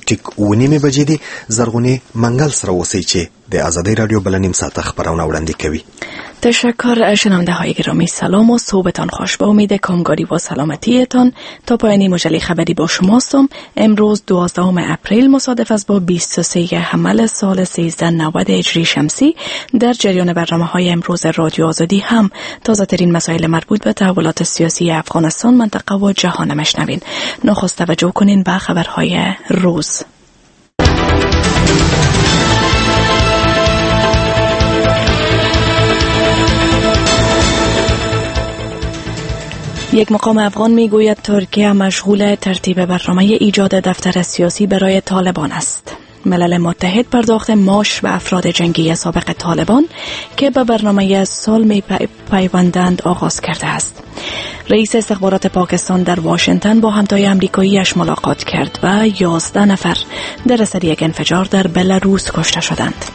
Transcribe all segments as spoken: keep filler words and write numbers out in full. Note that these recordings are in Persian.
ټیک و نیمې بجې دي. زرغونې منګل سره اوسئ چې د آزادی رادیو بل نیم ساعت خبرونه وړاندې کوي. تشکر. شنونده های گرامی سلام و صبحتان خوش. به امید کامگاری و سلامتیتان تا پایان مجله خبری با شماستم. امروز دوازدهم اپریل مصادف است با بیست و سوم حمل سال سیزده نود هجری شمسی. در جریان برنامه های امروز رادیو آزادی هم تازه ترین مسائل مربوط به تحولات سیاسی افغانستان، منطقه و جهان مشنوین. نخست توجه کنین به خبرهای روز. یک مقام افغان میگوید ترکیه مشغول ترتیب برنامه ایجاد دفتر سیاسی برای طالبان است. ملل متحد پرداخت معاش به افراد جنگی سابق طالبان که به برنامه سال می پیوندند آغاز کرده است. رئیس استخبارات پاکستان در واشنگتن با همتای امریکاییش ملاقات کرد و یازده نفر در اثر یک انفجار در بلاروس کشته شدند.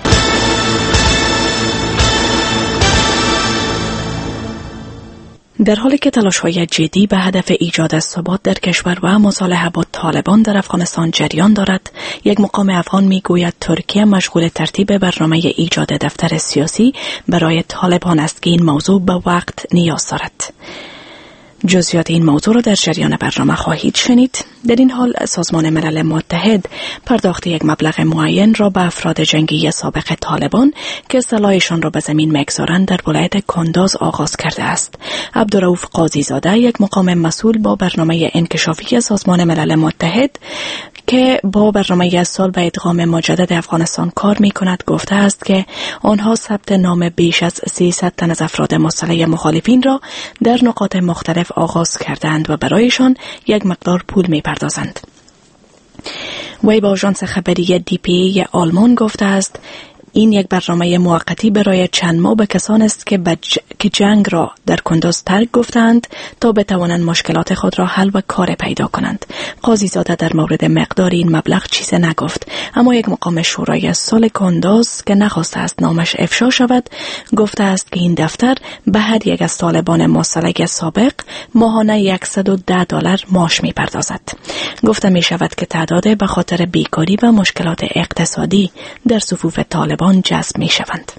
در حالی که تلاش‌های جدی به هدف ایجاد ثبات در کشور و مصالحه با طالبان در افغانستان جریان دارد، یک مقام افغان میگوید ترکیه مشغول ترتیب برنامه ایجاد دفتر سیاسی برای طالبان است که این موضوع به وقت نیاز دارد. جزئیات این موضوع را در جریان برنامه خواهید شنید. در این حال سازمان ملل متحد پرداخت یک مبلغ معین را به افراد جنگی سابق طالبان که سلاحشان را به زمین می‌گذارند در ولایت کنداز آغاز کرده است. عبدالرؤوف قاضی زاده، یک مقام مسئول با برنامه انکشافی سازمان ملل متحد که با برنامه سال به ادغام مجدد افغانستان کار می کند، گفته است که آنها ثبت نام بیش از سیصد تن از افراد مسلح مخالفین را در نقاط مختلف آغاز کردند و برایشان یک مقدار پول می پردازند. وی با آژانس خبری دی پی ای آلمان گفته است این یک برنامه موقتی برای چند ماه به کسان است که, بج... که جنگ را در کنداز ترک گفتند تا بتوانند مشکلات خود را حل و کار پیدا کنند. قاضی زاده در مورد مقدار این مبلغ چیز نگفت، اما یک مقام شورای سال کنداز که نخواسته است نامش افشا شود گفته است که این دفتر به هر یک از طالبان مسلح سابق ماهانه صد و ده دلار معاش می پردازد. گفته می شود که تعداد به خاطر بیکاری و مشکلات اقتصادی در صفوف طالبان جذب می شوند.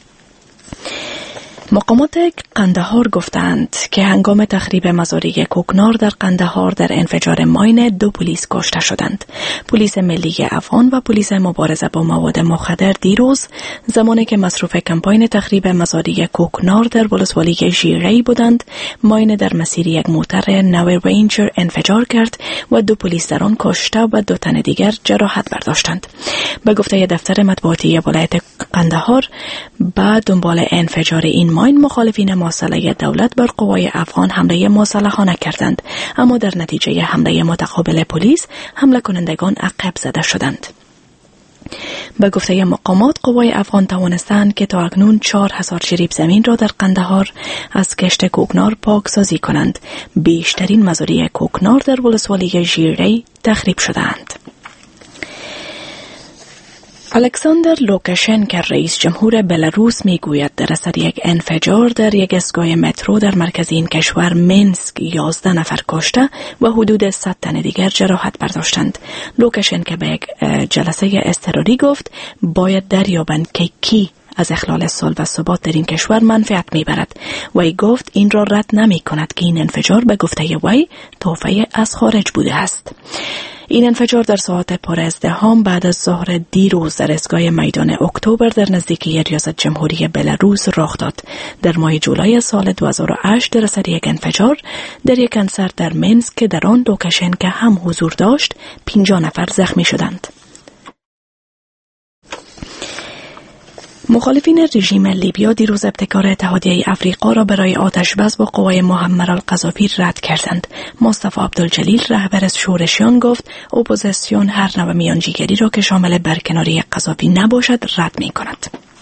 مقامات قندهار گفتند که هنگام تخریب مزارع کوکنار در قندهار در انفجار ماین دو پلیس کشته شدند. پلیس ملی افغان و پلیس مبارزه با مواد مخدر دیروز زمانی که مصروف کمپاین تخریب مزارع کوکنار در ولسوالی ژیری بودند، ماین در مسیر یک موتر نو رینجر انفجار کرد و دو پلیس در آن کشته و دو تن دیگر جراحت برداشتند. به گفته دفتر مطبوعاتی ولایت قندهار، بعد دنبال انفجار این ماین مخالفین مسلح دولت بر قوای افغان حمله مسلحانه کردند، اما در نتیجه حمله متقابل پلیس حمله کنندگان عقب زده شدند. به گفته مقامات قوای افغان توانستند که تا اکنون چهار هزار جریب زمین را در قندهار از کشت کوکنار پاکسازی کنند. بیشترین مزارع کوکنار در ولسوالی ژیری تخریب شدند. الکساندر لوکاشنکو رئیس جمهور بلاروس میگوید در اثر یک انفجار در یک ایستگاه مترو در مرکز این کشور مینسک یازده نفر کشته و حدود صد تن دیگر جراحت برداشتند. لوکاشنکو به یک جلسه اضطراری گفت باید دریابند که کی از اخلال صلح و ثبات در این کشور منفعت میبرد. وی گفت این را رد نمی کند که این انفجار به گفته وی تحفه از خارج بوده است. این انفجار در ساعت پر ازدحام بعد از ظهر دیروز در ایستگاه میدان اکتبر در نزدیکی ریاست جمهوری بلاروس رخ داد. در ماه جولای سال دو هزار و هشت در اثر یک انفجار در یک کنسرت در مینسک که در آن لوکاشنکو هم حضور داشت، پنجاه نفر زخمی شدند. مخالفین رژیم لیبیا دیروز ابتکار اتحادیه افریقا را برای آتش‌بس با قوای معمر القذافی رد کردند. مصطفی عبدالجلیل رهبر شورشیان گفت اپوزیسیون هر نوع میانجیگری را که شامل برکناری قذافی نباشد رد می کند.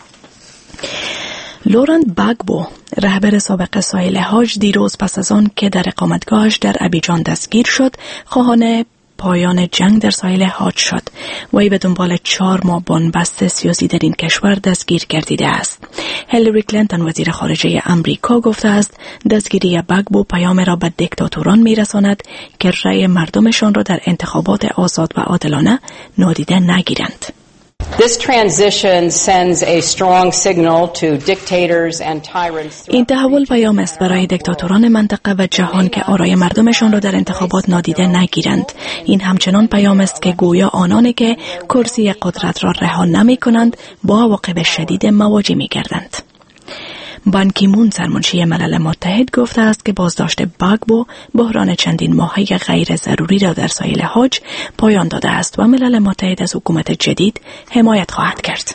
لورنت باگبو رهبر سابق ساحل حاج دیروز پس از آن که در اقامتگاهش در ابیجان دستگیر شد خواهان پایان جنگ در ساحل حاج شد و ای به دنبال چهار ماه بنبست سیاسی در این کشور دستگیر گردیده است. هیلاری کلینتون وزیر خارجه امریکا گفته است دستگیری باگبو پیام را به دیکتاتوران میرساند که رأی مردمشان را در انتخابات آزاد و عادلانه نادیده نگیرند. This transition sends a strong signal to dictators and tyrants. این تحول پیام است برای دیکتاتوران منطقه و جهان که آرای مردمشان را در انتخابات نادیده نگیرند. این همچنان پیام است که گویا آنانی که کرسی قدرت را رها نمی کنند با عواقب شدید مواجه می گردند. بان کی مون سرمنشی ملل متحد گفته است که بازداشت باگبو بحران چندین ماهه غیر ضروری را در ساحل حاج پایان داده است و ملل متحد از حکومت جدید حمایت خواهد کرد.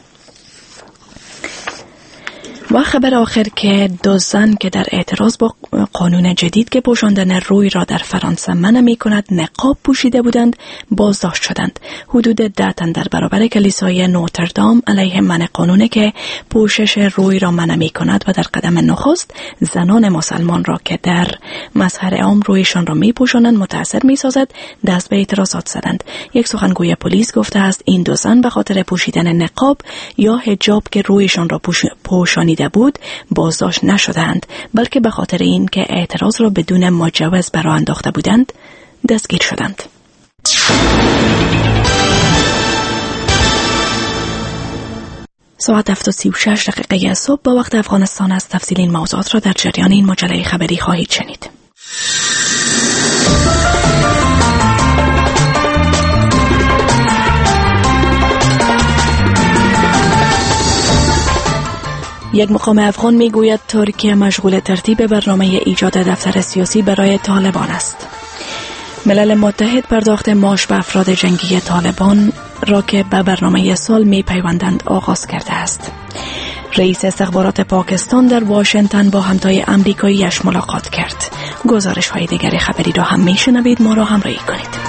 و خبر آخر که دو زن که در اعتراض با قانون جدید که پوشاندن روی را در فرانسه منع می کند نقاب پوشیده بودند بازداشت شدند. حدود ده تن در برابر کلیسای نوتردام علیه منع قانونی که پوشش روی را منع می کند و در قدم نخست زنان مسلمان را که در مظهر عام رویشان را می پوشانند متأثر می سازد دست به اعتراضات زدند. یک سخنگوی پلیس گفته است این دو زن به خاطر پوشیدن نقاب یا حجاب که رویشان را پوش... پوشانیده بود بازداشت نشدند، بلکه به خاطر این که اعتراض را بدون مجوز برآ انداخته بودند دستگیر شدند. ساعت هفت و سی و شش دقیقه صبح با وقت افغانستان است. تفصیل این موضوعات را در جریان این مجله خبری خواهید شنید. یک مقام افغان میگوید ترکیه مشغول ترتیب برنامه ایجاد دفتر سیاسی برای طالبان است. ملل متحد پرداخت معاش به افراد جنگی طالبان را که به برنامه سال می پیوندند آغاز کرده است. رئیس استخبارات پاکستان در واشنگتن با همتای امریکاییش ملاقات کرد. گزارش های دیگر خبری را هم می شنوید، ما را همراهی کنید.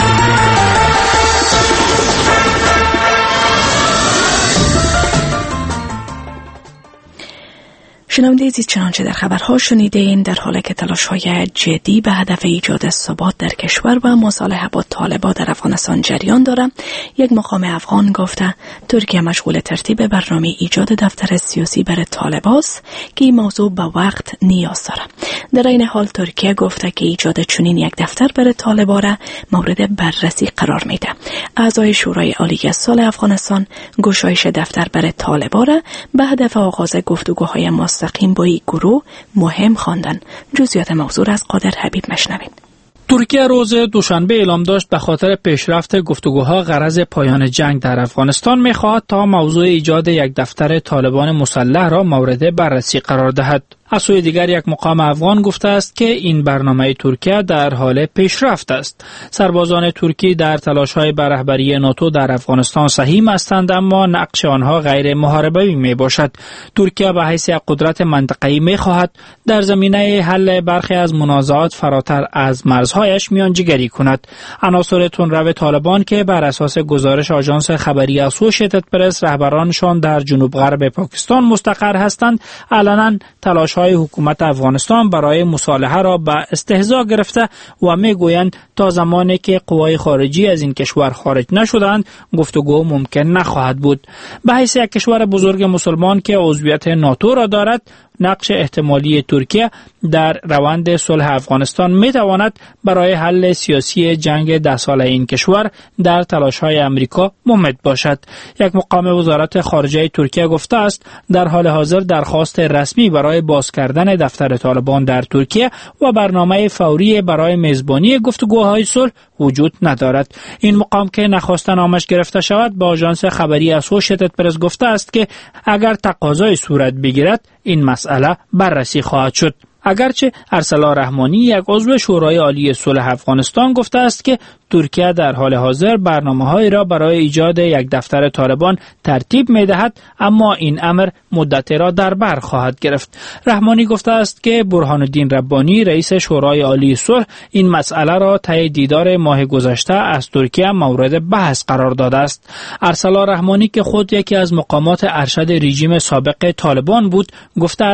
شنونده عزیز، چنانچه در خبرها شنیدین، در حالی که تلاش‌های جدی به هدف ایجاد ثبات در کشور و مصالحه با طالبان در افغانستان جریان دارد، یک مقام افغان گفته ترکیه مشغول ترتیب برنامه ایجاد دفتر سیاسی برای طالبان است که این موضوع به وقت نیاز دارد. در این حال ترکیه گفته که ایجاد چنین یک دفتر برای طالبان را مورد بررسی قرار میده. اعضای شورای عالی صلح افغانستان گشایش دفتر برای طالبان را به هدف آغاز گفتگوهای مستقیم با این گروه مهم خواندن. جزئیات موضوع از قادر حبیب مشنوید. ترکیه روز دوشنبه اعلام داشت به خاطر پیشرفت گفتگوها غرض پایان جنگ در افغانستان می‌خواهد تا موضوع ایجاد یک دفتر طالبان مسلح را مورد بررسی قرار دهد. از سوی دیگر یک مقام افغان گفته است که این برنامه ترکیه در حال پیشرفت است. سربازان ترکی در تلاش‌های به رهبری ناتو در افغانستان سهیم هستند، اما نقش آنها غیر محاربه‌ای میباشد. ترکیه به حیث قدرت منطقه‌ای می‌خواهد در زمینه حل برخی از منازعات فراتر از مرزهایش میانجیگری کند. عناصر تندرو طالبان که بر اساس گزارش آژانس خبری اسوشیتد پرس رهبرانشان در جنوب غرب پاکستان مستقر هستند، علنا تلاش های حکومت افغانستان برای مصالحه را به استهزا گرفته و میگویند تا زمانی که قوای خارجی از این کشور خارج نشدند گفتگو ممکن نخواهد بود. به حیث یک کشور بزرگ مسلمان که عضویت ناتو را دارد، نقش احتمالی ترکیه در روند صلح افغانستان می تواند برای حل سیاسی جنگ ده ساله این کشور در تلاش‌های امریکا ممد باشد. یک مقام وزارت خارجه ترکیه گفته است در حال حاضر درخواست رسمی برای باز کردن دفتر طالبان در ترکیه و برنامه فوری برای میزبانی گفتگوهای صلح وجود ندارد. این مقام که نخواست نامش گرفته شود به آژانس خبری اسوشیتد پرس گفته است که اگر تقاضای صورت بگیرد این مسئله بررسی خواهد شد. اگرچه ارسلا رحمانی یک عضو شورای عالی صلح افغانستان گفته است که ترکیه در حال حاضر برنامه‌هایی را برای ایجاد یک دفتر طالبان ترتیب می‌دهد، اما این امر مدتی را در بر خواهد گرفت. رحمانی گفته است که برهان الدین ربانی رئیس شورای عالی صلح این مسئله را طی دیدار ماه گذشته از ترکیه مورد بحث قرار داده است. ارسلا رحمانی که خود یکی از مقامات ارشد رژیم سابق طالبان بود، گفته است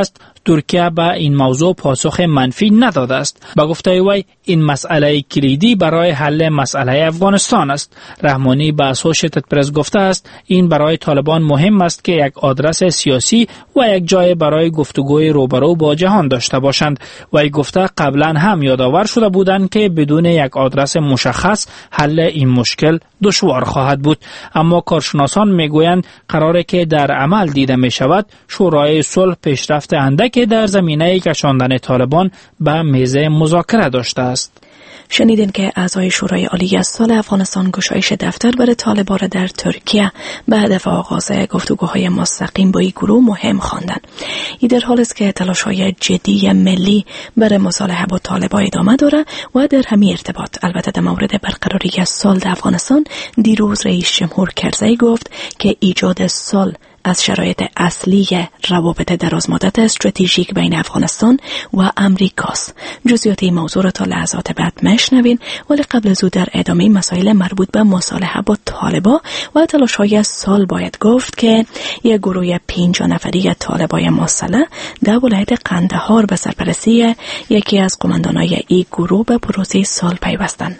ترکیه به این موضوع پاسخ منفی نداده است. با گفته وی این مسئله کلیدی برای حل مسئله افغانستان است. رحمانی به اسوشیتد پرس گفته است این برای طالبان مهم است که یک آدرس سیاسی و یک جای برای گفتگوی روبرو با جهان داشته باشند. وی گفته قبلا هم یادآور شده بودند که بدون یک آدرس مشخص حل این مشکل دشوار خواهد بود، اما کارشناسان میگویند قراره که در عمل دیده می شود شورای صلح پیشرفت اندکی در زمینه کشاندن طالبان به میز مذاکره داشته است. شنیدین که اعضای شورای عالی از سال افغانستان گشایش دفتر برای طالبان را در ترکیه به هدف آغاز گفتگوهای مستقیم با این گروه مهم خواندند. این در حال است که تلاش‌های جدی ملی برای مصالحه با طالبان ادامه داره و در همین ارتباط البته در مورد برقراری صلح در افغانستان دیروز رئیس جمهور کرزی گفت که ایجاد صلح از شرایط اصلی روابط درازمدت استراتژیک بین افغانستان و امریکاست. جزئیات این موضوع را تا لحظات بعد میشنوین، ولی قبل از او در ادامه مسائل مربوط به مصالحه با طالبان و تلاش‌های صلح باید گفت که یک گروه پنجاه نفری طالبان مسلح در ولایت قندهار به سرپرستی یکی از قماندانای این گروه به پروسه صلح پیوستند.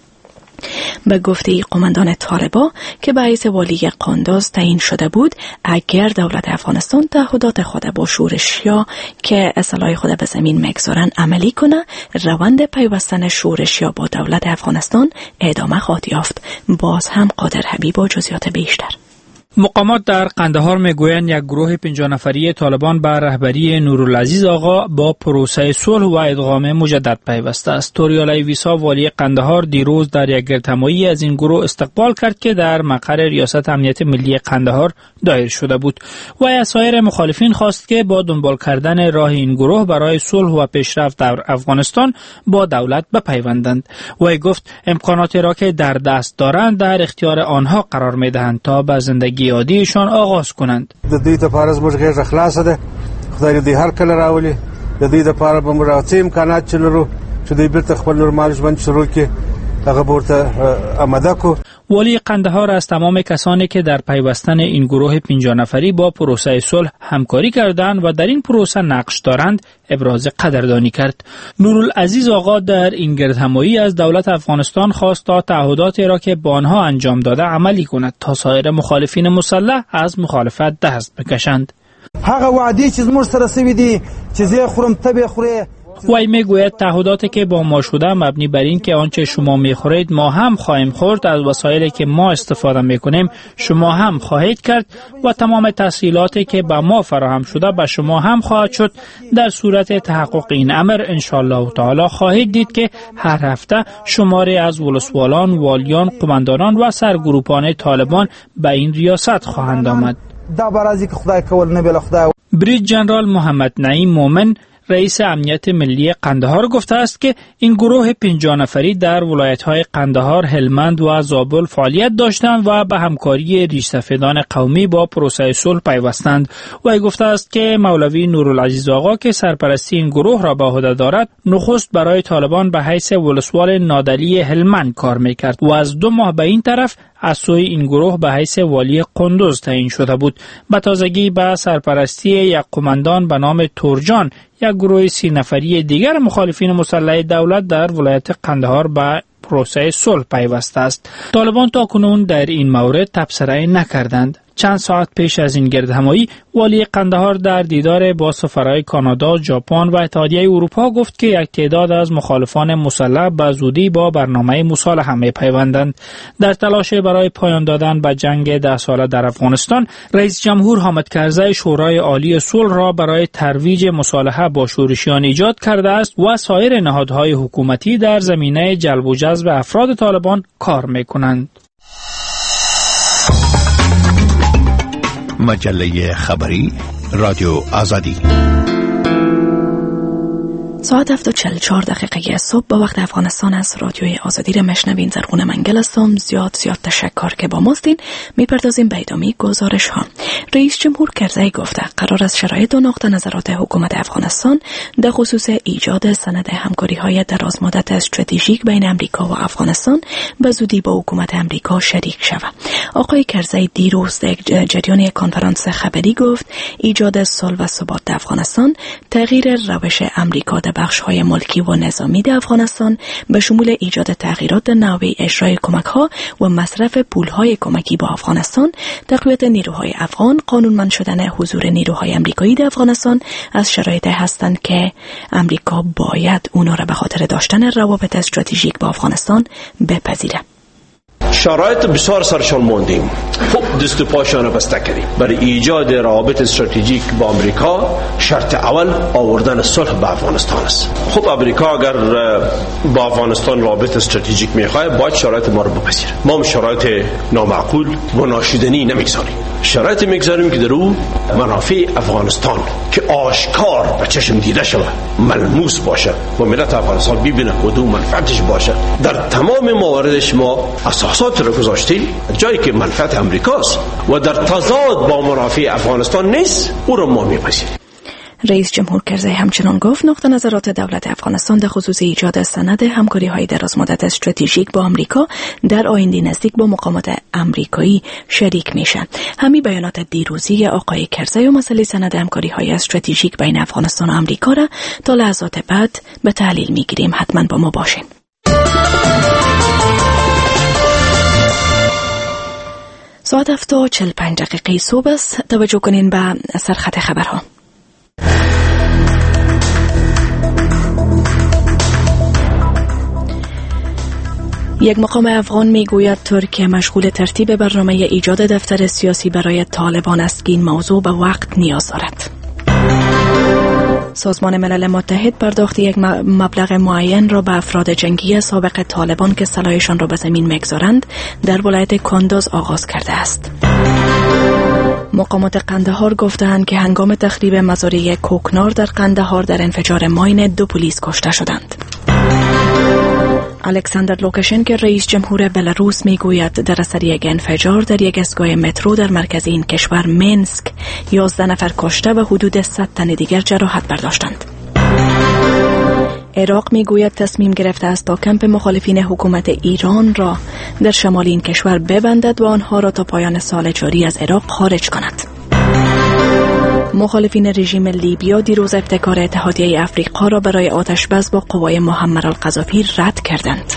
به گفته قماندان طالبان که به حیث والی قندوز تعیین شده بود، اگر دولت افغانستان تعهدات خود با شورشیا که اصلاح خود به زمین میگذارن عملی کنه، روند پیوستن شورشیا با دولت افغانستان ادامه خواهد یافت. باز هم قادر حبیب با جزئیات بیشتر. مقامات در قندهار میگویند یک گروه پنجاه نفری طالبان به رهبری نورالعزیز آقا با پروسه صلح و ادغام مجدد پیوسته است. توریالای ویسا والی قندهار دیروز در یک گردهمایی از این گروه استقبال کرد که در مقر ریاست امنیت ملی قندهار دایر شده بود. و از سایر مخالفین خواست که با دنبال کردن راه این گروه برای صلح و پیشرفت در افغانستان با دولت بپیوندند. و گفت امکاناتی را که در دست دارند در اختیار آنها قرار میدهند تا به زندگی عادیشان آغاز کنند. د دې لپاره زموږ غېږه خلاصه ده. خدای دې هر کله راولي. د دې لپاره به موږ راځي امکانات چې لرو چې دوی بیرته خپل نورمال ژوند شروع کړي. هغه ورته آماده کو. والی قندهار از تمام کسانی که در پیوستن این گروه پنجاه نفری با پروسه صلح همکاری کردند و در این پروسه نقش دارند ابراز قدردانی کرد. نورالعزیز آقا در این گردهمایی از دولت افغانستان خواست تا تعهداتی را که با آنها انجام داده عملی کند تا سایر مخالفین مسلح از مخالفت دست بکشند. هغه وعده چې زموږ سره سوي دي چې زه خورم ته به خورې. وی میگوید تعهداتی که با ما شده مبنی بر این که آنچه شما میخورید ما هم خواهیم خورد، از وسایلی که ما استفاده میکنیم شما هم خواهید کرد و تمام تسهیلاتی که به ما فراهم شده به شما هم خواهد شد. در صورت تحقق این امر انشاءالله تعالی خواهید دید که هر هفته شماری از ولسوالان، والیان، قماندانان و سرگروپان طالبان به این ریاست خواهند آمد. دا برازی که خدای کول نه بل خدای. بریج جنرال محمد نعیم مومن رئیس امنیت ملی قندهار گفته است که این گروه پنجاه نفری در ولایت‌های قندهار، هلمند و زابل فعالیت داشتند و به همکاری ریش‌سفیدان قومی با پروسه صلح پیوستند. و گفته است که مولوی نورالعزیز آقا که سرپرستی این گروه را به عهده دارد، نخست برای طالبان به حیث ولسوال نادلی هلمند کار می‌کرد و از دو ماه به این طرف از سوی این گروه به حیث والی قندوز تعیین شده بود. به تازگی به سرپرستی یک قماندان به نام تورجان، یک گروه سی نفری دیگر مخالفین مسلح دولت در ولایت قندهار به پروسه صلح پیوسته است. طالبان تاکنون در این مورد تبصره نکردند. چند ساعت پیش از این گردهمایی والی قندهار در دیدار با سفرای کانادا، ژاپن و اتحادیه اروپا گفت که یک تعداد از مخالفان مسلح به زودی با برنامه مصالحه می‌پیوندند. در تلاش برای پایان دادن به جنگ ده ساله در افغانستان، رئیس جمهور حامد کرزی شورای عالی صلح را برای ترویج مصالحه با شورشیان ایجاد کرده است و سایر نهادهای حکومتی در زمینه جلب و جذب افراد طالبان کار می‌کنند. مجله خبری رادیو آزادی ساعت هفت و چهل و چهار دقیقه صبح با وقت افغانستان از رادیوی آزادی را مشنوین. زرغون منگل هستم. زیاد زیاد تشکر که با ماستین. میپردازیم به ادامه گزارش ها. رئیس جمهور کرزی گفته قرار است شرایط و نقطه نظرات حکومت افغانستان در خصوص ایجاد سند همکاری های درازمدت استراتژیک بین امریکا و افغانستان به زودی با حکومت امریکا شریک شود. آقای کرزی دیروز در جریان کنفرانس خبری گفت ایجاد صلح و ثبات در افغانستان، تغییر روش امریکا در بخش‌های ملکی و نظامی در افغانستان به شمول ایجاد تغییرات در نحوه اجرای کمک‌ها و مصرف پول‌های کمکی با افغانستان، تقویت نیروهای افغان، قانونمند شدن حضور نیروهای امریکایی در افغانستان از شرایطی هستند که امریکا باید اونا را به خاطر داشتن روابط استراتژیک با افغانستان بپذیره. شرایط بسیار سرشان ماندیم، خوب دست و پاشان بسته کردیم. برای ایجاد روابط استراتژیک با امریکا شرط اول آوردن صلح به افغانستان است. خب امریکا اگر با افغانستان روابط استراتژیک میخواد باید شرایط ما رو بپذیره. ما شرایط نامعقول و ناشدنی نمیگذاریم. شرایط میگذاریم که در او منافع افغانستان که آشکار به چشم دیده شود، ملموس باشه و ملت افغانستان ببینه کدوم منفعتش باشه. در تمام مواردش ما اساسات رو گذاشتیم جایی که منفعت امریکاست و در تضاد با منافع افغانستان نیست، او رو ما میپذیریم. رئیس جمهور کرزی همچنان گفت نقطه نظرات دولت افغانستان در خصوص ایجاد سند همکاری‌های درازمدت استراتژیک با امریکا در آینده نزدیک با مقامات امریکایی شریک میشن. همین بیانات دیروزی آقای کرزی و مسئله سند همکاری‌های استراتژیک بین افغانستان و امریکا را تا لحظات بعد به تحلیل میگیریم. حتما با ما باشین. ساعت هفت و چهل و پنج دقیقه صبح است. توجه کنین به سرخط خبرها. یک مقام افغان میگوید ترکیه مشغول ترتیب برنامه ایجاد دفتر سیاسی برای طالبان است که این موضوع به وقت نیاز دارد. سازمان ملل متحد پرداخت یک مبلغ معین را به افراد جنگی سابق طالبان که سلاحشان را به زمین میگذارند در ولایت کندوز آغاز کرده است. مقامات قندهار گفتند که هنگام تخریب مزارع کوکنار در قندهار در انفجار ماین دو پلیس کشته شدند. الکساندر لوکاشنکو رئیس جمهور بلاروس میگوید در اثر یک انفجار در یک ایستگاه مترو در مرکز این کشور مینسک یازده نفر کشته و حدود صد تن دیگر جراحت برداشتند. عراق میگوید تصمیم گرفته است تا کمپ مخالفین حکومت ایران را در شمال این کشور ببندد و آنها را تا پایان سال جاری از عراق خارج کند. مخالفین رژیم لیبیا دیروز ابتکار اتحادیه افریقا را برای آتشبس با قوای معمر القذافی رد کردند.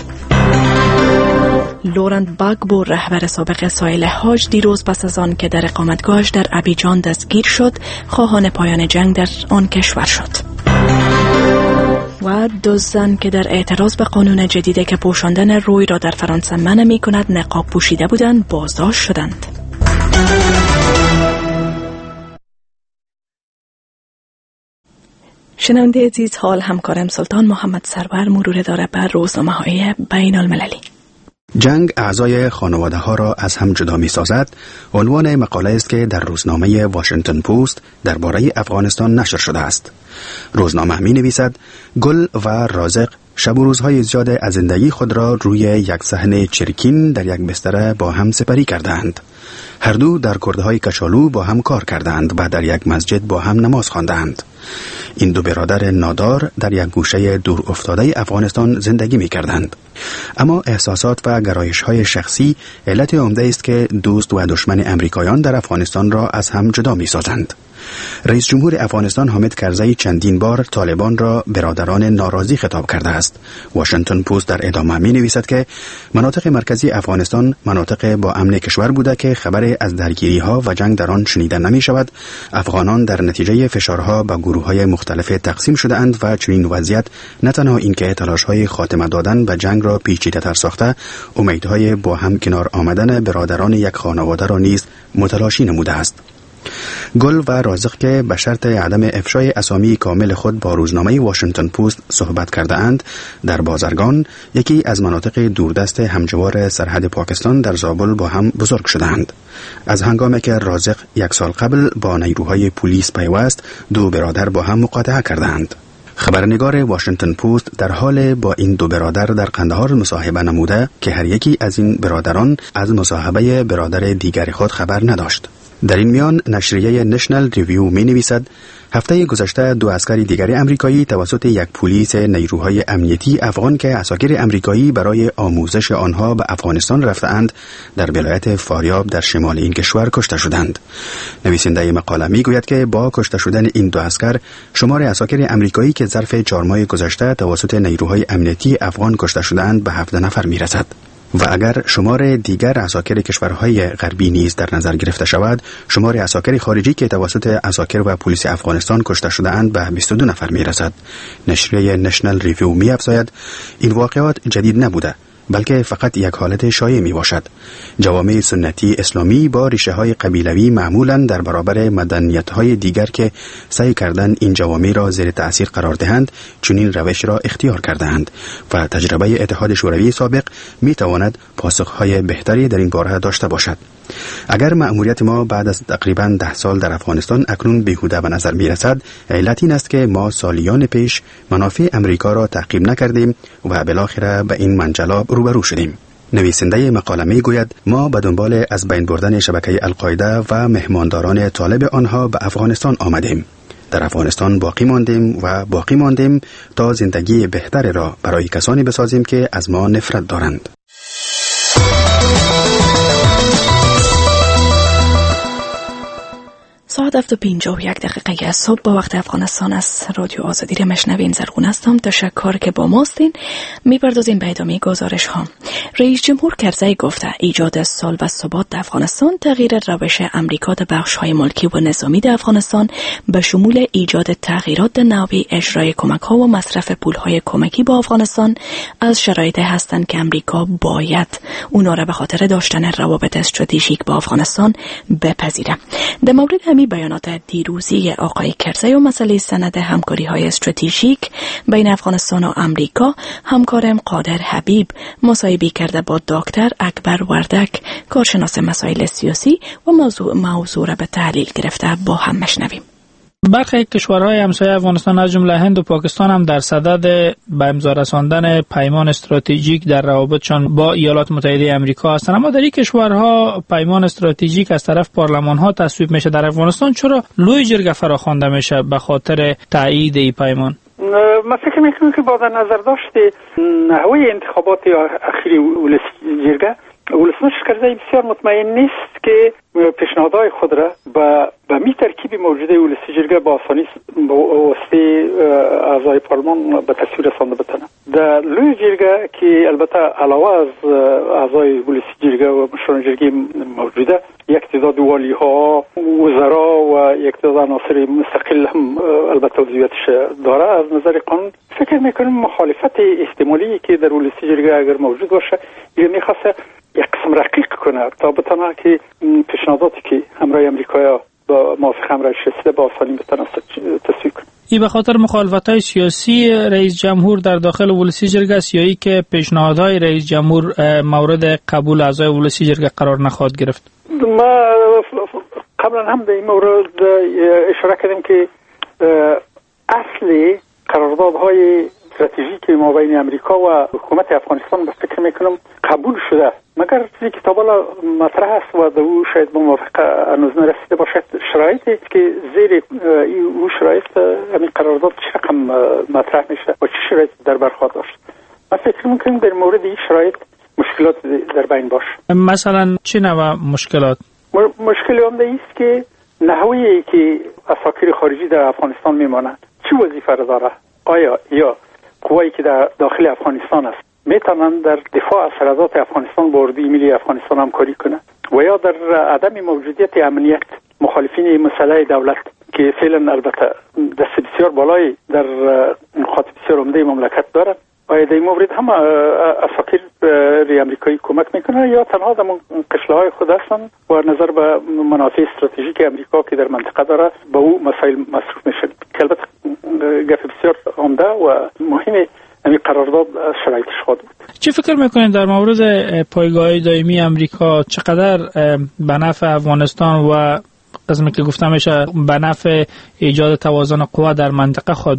لورنت باگبو رهبر سابق ساحل حاج دیروز پس از آن که در اقامتگاهش در ابیجان دستگیر شد خواهان پایان جنگ در آن کشور شد. و دو زن که در اعتراض به قانون جدیدی که پوشاندن روی را در فرانسه منع می کند نقاب پوشیده بودند بازداشت شدند. شنونده عزیز، حال همکارم سلطان محمد سرور مرور داره بر روزنامه‌های بین المللی. جنگ اعضای خانواده ها را از هم جدا می سازد. عنوان مقاله است که در روزنامه واشنگتن پست درباره افغانستان نشر شده است. روزنامه می نویسد گل و رازق شب و روزهای زیاد از زندگی خود را روی یک صحن چرکین در یک بستر با هم سپری کردند. هر دو در کردهای کچالو با هم کار کردند و در یک مسجد با هم نماز خواندند. این دو برادر نادار در یک گوشه دور افتاده افغانستان زندگی می کردند. اما احساسات و گرایش‌های شخصی علت عمده است که دوست و دشمن امریکایان در افغانستان را از هم جدا می سازند. رئیس جمهور افغانستان حامد کرزی چندین بار طالبان را برادران ناراضی خطاب کرده است. واشنگتن پست در ادامه می نویسد که مناطق مرکزی افغانستان مناطق با امن کشور بوده که خبر از درگیری ها و جنگ در آن شنیده نمی شود. افغانان در نتیجه فشارها به گروه های مختلف تقسیم شده اند و چنین وضعیت نه تنها اینکه تلاش های خاتمه دادن به جنگ را پیچیده تر ساخته، امیدهای با هم کنار آمدن برادران یک خانواده را نیز متلاشی نموده است. گل و رازق که به شرط عدم افشای اسامی کامل خود با روزنامه واشنگتن پست صحبت کرده اند، در بازرگان یکی از مناطق دوردست همجوار سرحد پاکستان در زابل با هم بزرگ شدند. از هنگامی که رازق یک سال قبل با نیروهای پلیس پیوست، دو برادر با هم مقاطعه کردند. خبرنگار واشنگتن پست در حال با این دو برادر در قندهار مصاحبه نموده که هر یکی از این برادران از مصاحبه برادر دیگر خود خبر نداشت. در این میان نشریه نشنل ریویو می نویسد هفته گذشته دو عسکر دیگر امریکایی توسط یک پلیس نیروهای امنیتی افغان که عساکر امریکایی برای آموزش آنها به افغانستان رفتند در ولایت فاریاب در شمال این کشور کشته شدند. نویسنده مقاله می گوید که با کشته شدن این دو عسکر شمار عساکر امریکایی که ظرف چهار ماه گذشته توسط نیروهای امنیتی افغان کشته شدند به هفده نفر می رسد. و اگر شمار دیگر عساکر کشورهای غربی نیز در نظر گرفته شود، شمار عساکر خارجی که توسط عساکر و پلیس افغانستان کشته شده‌اند به بیست و دو نفر می‌رسد. نشریه نشنل ریویو می‌افزاید این واقعات جدید نبوده، بلکه فقط یک حالت شایع می باشد. جوامع سنتی اسلامی با ریشه های قبیلوی معمولاً در برابر مدنیت های دیگر که سعی کردند این جوامع را زیر تأثیر قرار دهند چنین روش را اختیار کردند و تجربه اتحاد شوروی سابق می تواند پاسخهای بهتری در این باره داشته باشد. اگر مأموریت ما بعد از تقریباً ده سال در افغانستان اکنون بیهوده به نظر می رسد، علت این است که ما سالیان پیش منافع امریکا را تعقیب نکردیم و بالاخره به این منجلاب روبرو شدیم. نویسنده مقاله می گوید ما به دنبال از بین بردن شبکه القاعده و مهمانداران طالب آنها به افغانستان آمدیم. در افغانستان باقی ماندیم و باقی ماندیم تا زندگی بهتر را برای کسانی بسازیم که از ما نفرت دارند. ساعت هفت و پنجاه و یک دقیقه از صبح با وقت افغانستان از رادیو آزادی را مشنوین. زرغون هستم. تشکر که با ماستین. می‌پردازیم به ادامه گزارش ها. رئیس جمهور کرزی گفته ایجاد صلح و ثبات در افغانستان تغییر روش امریکا در بخش‌های ملکی و نظامی در افغانستان به شمول ایجاد تغییرات در نحوه اجرای کمک‌ها و مصرف پول‌های کمکی با افغانستان از شرایطی هستند که امریکا باید اونا را به خاطر داشتن روابط استراتژیک با افغانستان بپذیره. در مورد همین بیانات دیروزی آقای کرزی و مسئله سند همکاری‌های استراتژیک بین افغانستان و امریکا، همکارم قادر حبیب مصاحبه کرده با دکتر اکبر وردک، کارشناس مسائل سیاسی و موضوع موضوع را به تحلیل گرفته با هم مشنویم. برخی کشورهای همسایه افغانستان از جمله هند و پاکستان هم در صدد به امضا رساندن پیمان استراتژیک در روابطشان با ایالات متحده آمریکا هستند، اما در این کشورها پیمان استراتژیک از طرف پارلمان‌ها تصویب میشه. در افغانستان چرا لوی جرگه فراخوانده میشه به خاطر تایید این پیمان؟ من فکر میکنم که با در نظر داشت نحوه انتخابات اخیری ولسی جرگه ولسمشر کرزی بسیار مطمئن نیست که پیشنهادهای خود را به به می ترکیب موجوده ولسی جرگه با آسانی با واسطه اعضای پارلمان به تصویر رسانده بتونه. در لوی جرگه که البته علاوه از اعضای ولسی جرگه و مشران جرگه موجوده یک تعداد والی ها، وزرا و یک تعداد عناصر مستقل هم البته وضعیتش داره. از نظر قانون فکر میکنم مخالفت احتمالی که در ولسی جرگه اگر موجود باشه یا میخواسته یک قسم رقیق کنه تا بتونه که پیشنهاداتی که همراه امریکا با موافقه همراه رسیده با آسانی بتونه تصویب کنه. این به خاطر مخالفت‌های سیاسی رئیس جمهور در داخل ولسی جرگه است یا ای که پیشنهادهای رئیس جمهور مورد قبول اعضای ولسی جرگه قرار نخواهد گرفت؟ ما قبلا هم به این مورد اشاره کردیم که اصل قراردادهای استراتژیک مابین امریکا و حکومت افغانستان به فکر میکنم قبول شده، مگر چیزی که تابالا مطرح است و در او شاید به موافقه هنوز نرسیده باشد. شرایطی که زیر او شرایط همین قرارداد چه رقم مطرح میشه و چه شرایطی در بر خواهد داشت. من فکر میکنم در مورد این شرایط مشکلات در بین باشه. مثلا چه نوع مشکلات؟ مشکل عمده است که نحوی که عساکر خارجی در افغانستان میمانند چه وظیفه را داره؟ آیا یا قوایی که در داخل افغانستان است میتونند در دفاع از سرحدات افغانستان با اردوی ملی افغانستان همکاری کنند و یا در عدم موجودیت امنیت مخالفین مسئله دولت که فعلا البته دست بسیار بالایی در نقاط بسیار عمده مملکت دارد، آیا در این مورد هم عساکر ری امریکایی کمک میکنه یا تنها در قشله‌های خود هستند و نظر به منافع استراتژیک امریکا که در منطقه داره به او مسائل مصروف میشن که البته گپ بسیار عمده و مهمه. همین قرارداد شرایطش خود بود. چی فکر میکنید در مورد پایگاه دائمی امریکا چقدر به نفع افغانستان و قسمی که گفتم میشه به نفع ایجاد توازن قوا در منطقه خواهد بود؟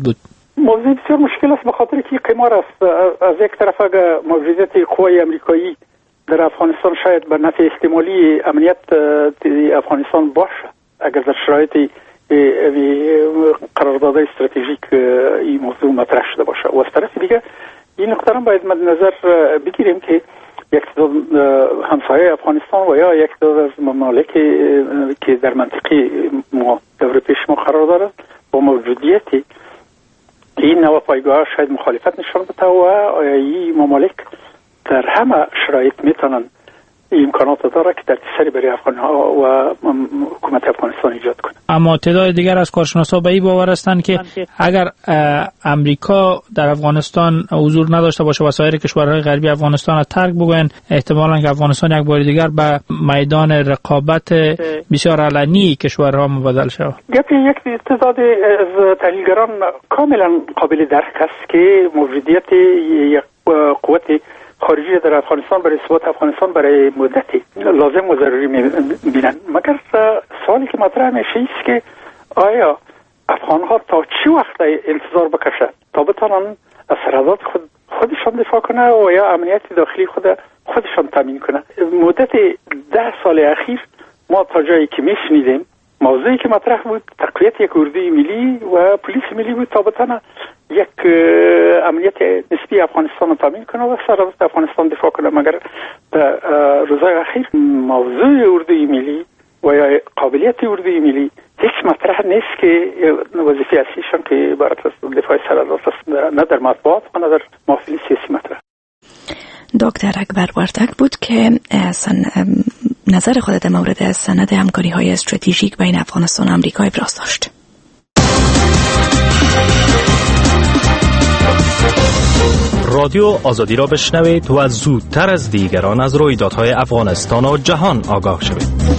موضوع بسیار مشکل است، به خاطر که قمار است. از یک طرف اگر موجودیت قوای امریکایی در افغانستان شاید به نفع احتمالی امنیت افغانستان باشه، اگر در شرایط قرارداد استراتژیک این موضوع مطرح شده باشه. و از طرف دیگه این نکته هم باید مد نظر بگیریم که یک تعداد همسایه افغانستان و یا یک تعداد از ممالک که در منطقه ما دور پیش ما قرار دارد با موجودیت این نوع پایگاه شاید مخالفت نشان بده و این ممالک در همه شرایط میتونن امکانات داره که در سری برای افغان ها و حکومت افغانستان ایجاد کنه. اما تعداد دیگر از کارشناسا به این باور هستند که اگر امریکا در افغانستان حضور نداشته باشه و سایر کشورهای غربی افغانستان را ترک بگوین، احتمالاً که افغانستان یک بار دیگر به میدان رقابت بسیار علنی کشورها مبادل شود. گپی یک تعداد از تحلیلگران کاملا قابل درک است که موجودیت یک قوت خارجی در افغانستان برای ثبات افغانستان برای مدتی لازم و ضروری می‌بینند. مگر سوالی که مطرح میشه است که آیا افغان‌ها تا چه وقت انتظار بکشند تا بتوانند از سرحدات خود خودشان دفاع کنه و یا امنیت داخلی خود خودشان تامین کنه؟ مدت ده سال اخیر ما تا جایی که میشنیدیم موضوعی که مطرح بود تقویت یک اردوی ملی و پلیس ملی بود تا بتونه یک امنیت نسبی افغانستان رو تامین کنه و سرحدات افغانستان دفاع کنه. مگر در روزهای اخیر موضوع اردوی ملی و یا قابلیت اردوی ملی هیچ مطرح نیست که وظیفه اصلیشان که عبارت از دفاع سرحدات است، نه در مطبوعات و نه در محافل سیاسی مطرح. دکتر اکبر وردک بود که نظر خود در مورد سند همکاری های استراتژیک بین افغانستان و آمریکا ابراز داشت. رادیو آزادی را بشنوید و زودتر از دیگران از رویدادهای افغانستان و جهان آگاه شوید.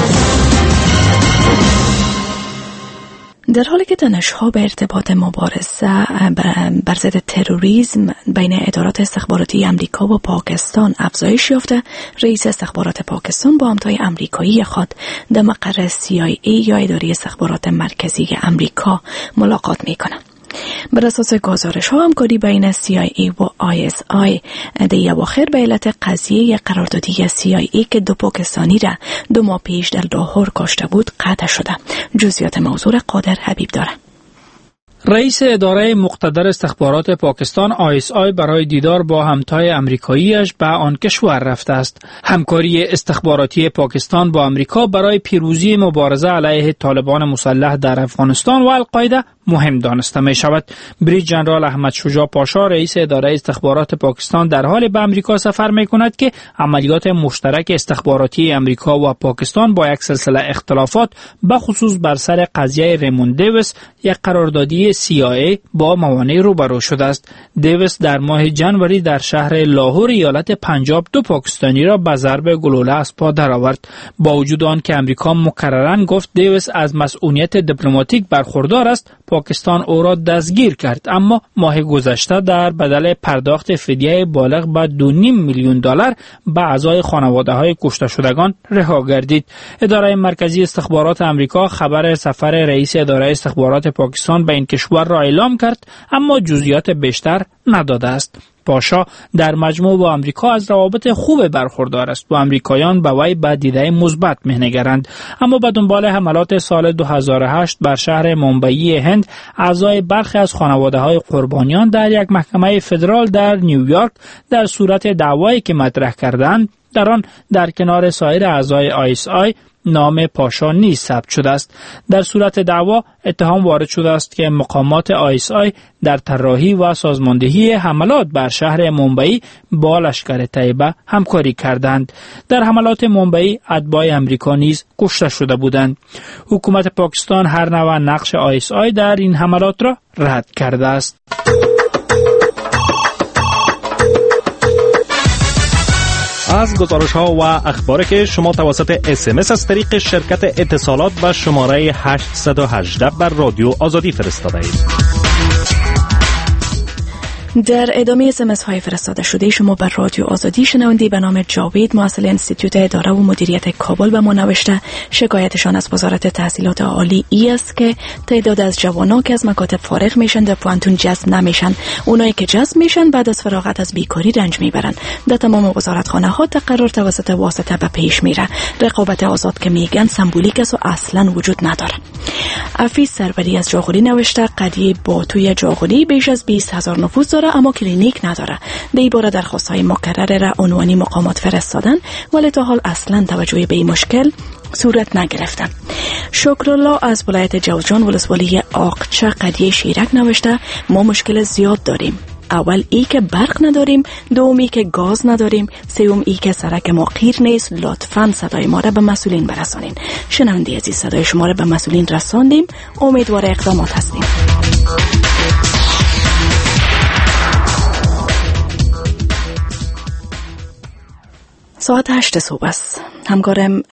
در حالی که دانش‌ها به ارتباط مبارزه بر ضد تروریسم بین ادارات استخباراتی آمریکا و پاکستان افزایش یافته، رئیس استخبارات پاکستان با همتای آمریکایی خود در مقر سی آی ای یا اداره استخبارات مرکزی آمریکا ملاقات می‌کند. بر اساس گزارش ها همکاری بین سی آی ای و آی اس آی در اواخر به علت قضیه قراردادی سی آی ای که دو پاکستانی را دو ماه پیش در لاهور کشته بود قطع شده. جزئیات موضوع قادر حبیب داره. رئیس اداره مقتدر استخبارات پاکستان آی اس آی برای دیدار با همتای امریکاییش به آن کشور رفته است. همکاری استخباراتی پاکستان با امریکا برای پیروزی مبارزه علیه طالبان مسلح در افغانستان و القاعده مهم دانسته می شود. بریج جنرال احمد شجاع پاشا رئیس اداره استخبارات پاکستان در حال به امریکا سفر می کند که عملیات مشترک استخباراتی امریکا و پاکستان با یک سلسله اختلافات بخصوص بر سر قضیه ریموند دیویس یک قراردادی سی آی ای با موانع روبرو شده است. دیویس در ماه جنوری در شهر لاهور ایالت پنجاب دو پاکستانی را به ضرب گلوله از پا درآورد. با وجود آن که امریکا مکرراً گفت دیویس از مسئولیت دیپلماتیک برخوردار است، پاکستان او را دستگیر کرد، اما ماه گذشته در بدل پرداخت فدیه بالغ به دو نیم میلیون دلار به اعضای خانواده‌های کشته شدگان رها گردید. اداره مرکزی استخبارات امریکا خبر سفر رئیس اداره استخبارات پاکستان به این کشور را اعلام کرد، اما جزئیات بیشتر نداده است. پاشا در مجموع با امریکا از روابط خوب برخوردار است و امریکایان به وی با دیده مثبت می‌نگرند. اما به دنبال حملات سال دو هزار و هشت بر شهر مومبایی هند، اعضای برخی از خانواده‌های قربانیان در یک محکمه فدرال در نیویورک در صورت دعوایی که مطرح کردند، در آن در کنار سایر اعضای آی اس آی نام پاشا نیز ثبت شده است. در صورت دعوا اتهام وارد شده است که مقامات آی اس آی در طراحی و سازماندهی حملات بر شهر مومبئی با لشکر طیبه همکاری کردند. در حملات مومبئی اتباع امریکا نیز کشته شده بودند. حکومت پاکستان هر نوع نقش آی اس آی در این حملات را رد کرده است. از گزارش ها و اخباری که شما توسط اس ام اس از طریق شرکت اتصالات و شماره هشت یک هشت بر رادیو آزادی فرستاده اید. در ادامه اسمس های فرستاده شده شما بر رادیو آزادی شنوندی به نام جاوید مسئول انستیتوت اداره و مدیریت کابل به ما نوشته شکایتشان از وزارت تحصیلات عالی ای است که تعداد از جوانان که از مکاتب فارغ میشن در پوانتون جذب نمیشن. اونایی که جذب میشن بعد از فراغت از بیکاری رنج میبرن. در تمام وزارتخانه ها تقرر توسط واسطه به پیش میره. رقابت آزاد که میگن سمبولیک است و اصلا وجود نداره. عفیف سروری از جاغوری نوشته قضیه باتوی جاغوری بیش از بیست هزار نفوس داره اما کلینیک نداره. در این باره درخواست‌های مکرر را عنوانی مقامات فرستادن ولی تا حال اصلا توجه به این مشکل صورت نگرفته. شکرالله از ولایت جوزجان ولسوالی آقچه قضیه شیرک نوشته ما مشکل زیاد داریم. اول ای که برق نداریم، دومی که گاز نداریم، سوم ای که سرک ما قیر نیست. لطفاً صدای ما را به مسئولین برسانین. شنونده عزیز صدای شما را به مسئولین رساندیم. امیدوار اقدامات هستیم. ساعت هشت صبح است. همکارم